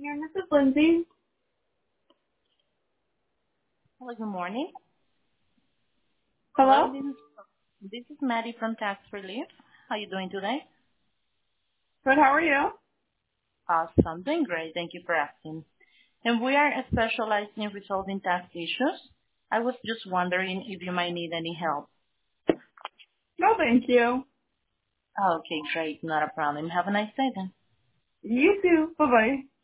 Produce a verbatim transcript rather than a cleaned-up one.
Here, this is Lindsay. Hello, good morning. Hello, Hello? this is this is Maddie from Tax Relief. How you doing today? Good, how are you? Awesome, doing great. Thank you for asking. And we are specialized in resolving tax issues. I was just wondering if you might need any help. No, thank you. Okay, great, not a problem. Have a nice day then. You too. Bye-bye.